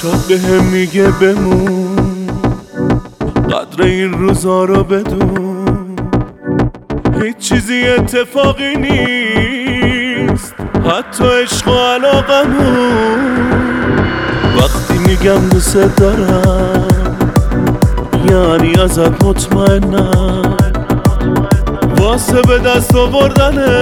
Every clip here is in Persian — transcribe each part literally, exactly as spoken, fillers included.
چشات به هم میگه بمون، قدر این روزا رو بدون. هیچ چیزی اتفاقی نیست، حتی عشق و علاقمون. وقتی میگم دوست دارم یعنی ازت مطمئنم، واسه به دست آوردنه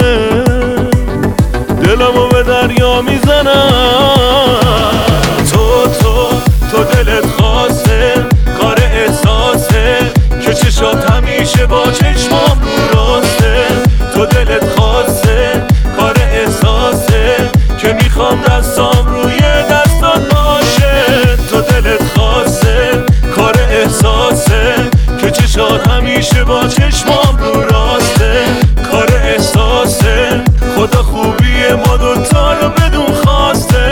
دلمو به دریا میزنم. تو تو تو دلت خواسته، کار احساسه که چشات همیشه با چشمام رو راسته. تو دلت خواسته، کار احساسه که میخوام دستام روی دستات باشه. تو دلت خواسته، کار احساسه که چشات همیشه با چشمام رو راسته. کار احساسه، خدا خوبی ما دوتا رو بدون خواسته.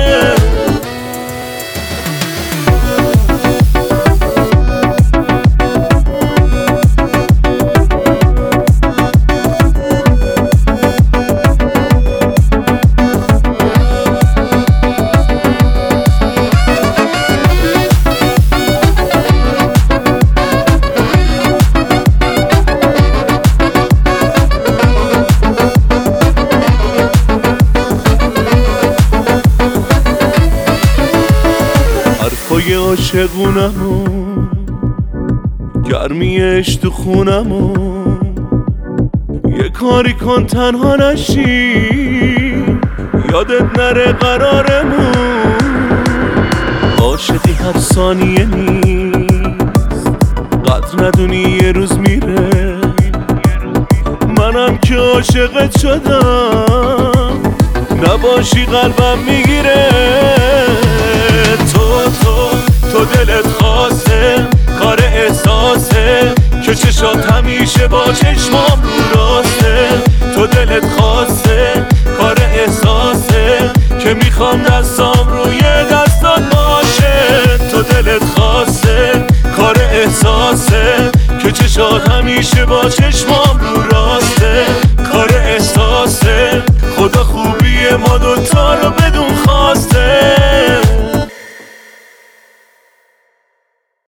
حرفای عاشقونمون، گرمیش تو خونمون. یه کاری کن تنها نشی، یادت نره قرارمون. عاشقی هر ثانیه نیست، قدر ندونی یه روز میره. منم که عاشقت شدم، نباشی قلبم میگیره. تو تو تو دلت خواسته، کار احساسه که چشات همیشه با چشمام رو راسته. تو دلت خواسته، کار احساسه که میخوام دستام روی دستات باشه. تو دلت خواسته، کار احساسه که چشات همیشه با چشمام رو